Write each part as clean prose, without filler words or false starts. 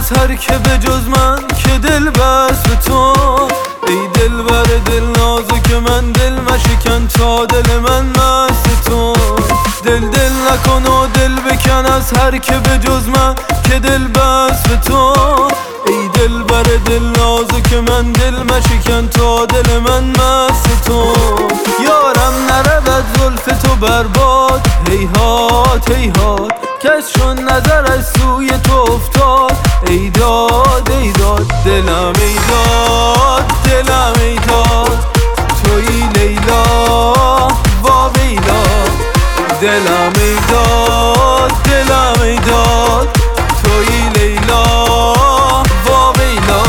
از هر که به جز من که دل بست به تو. ای دل بر دل نازک من، دل مشکن تا دل من مست تو. دل نکن و دل بکن از هر که به جز من که دل بست به تو. ای دل بر دل نازک من، دل مشکن تا دل من مست تو. یارم نرود زلف تو برباد، هیهات هیهات کس چون نظرش سوی تو افتاد. ای داد ای داد دلم، ای داد دلم، ای داد تویی لیلا وا ویلا. دلم ای داد دلم، ای داد تویی لیلا وا ویلا.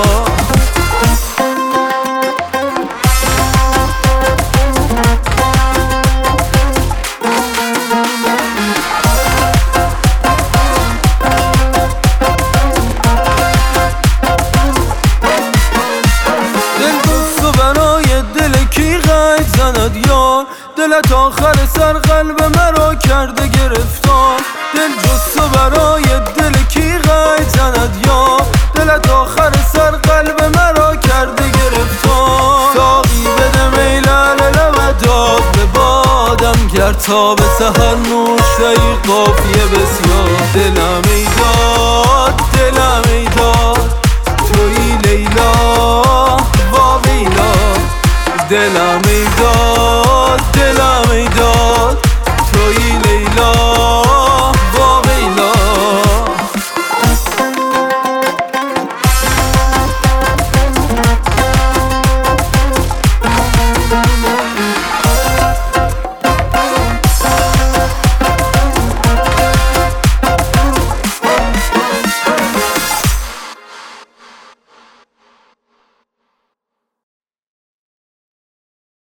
دلت آخر سر قلب مرا کرده گرفتار. دل جز تو برای دل کی غیب زند یا. دلت آخر سر قلب مرا کرده گرفتار. ساقی بده می لعل لبت داد به بادم، گر تا به سحر نوش دهی قافیه